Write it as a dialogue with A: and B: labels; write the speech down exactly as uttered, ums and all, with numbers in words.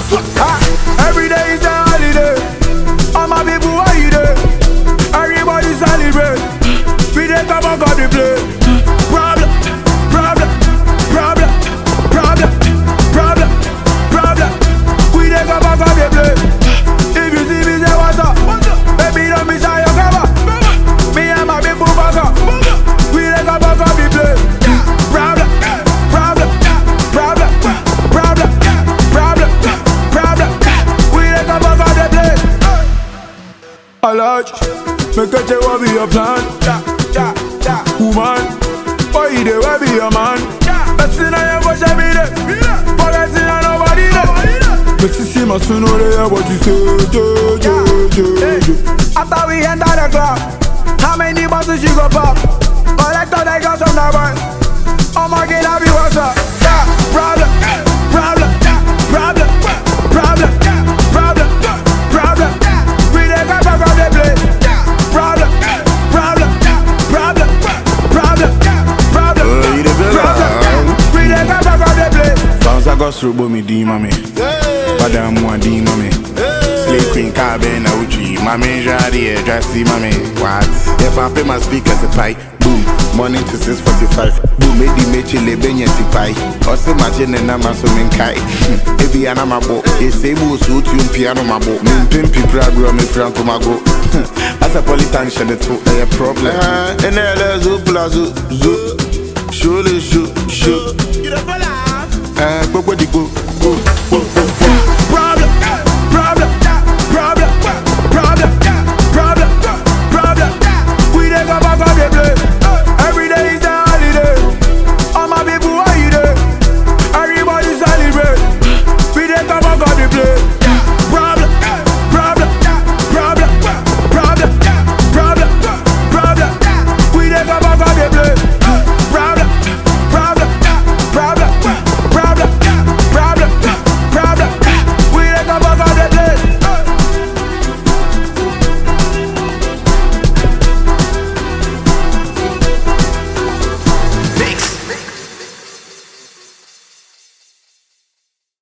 A: Ah, every day is a holiday. All my people are you there? Everybody celebrate. We dey come and got the play. Problem, problem, problem, problem, problem, problem. We dey come and got the play. If you see me say what's up, baby don't be shy your cover. Me and my people fuck up. We dey come and got the play. Problem, problem, problem, problem, problem, problem. We dey come and got the play. I like, make a check what be your plan. Yeah, yeah, woman, why you there? Why be your man? Best thing I ever should be there. Forgetting I nobody there. But see, see my son over there, what you say? Jo, jo, jo, jo. After we enter the club, how many bottles you go pop? Collect all the girls from the bar. Oh my God, I be what's up? Yeah, problem, problem, problem, problem, problem, problem. We dey come back on the place. Problem, problem, problem, problem, problem, problem. We dey come back on the place.
B: Bounce I go through, but me D mommy. Madam one D mommy. Slave queen cabin O G. Mommy Jadi dressy mommy. What? If I pay my speakers a pipe, boom. Morning to six forty-five. Boom, made the mechi lebenya tipai. Also imagine and I'm so min kai. Ebi anama bo. E sebo so tune piano mabo. Min pimpi pragro me franco mago. As a politician the two a problem. And there's a plazo zo. Surely shoot shoot. Eh, go go go go go.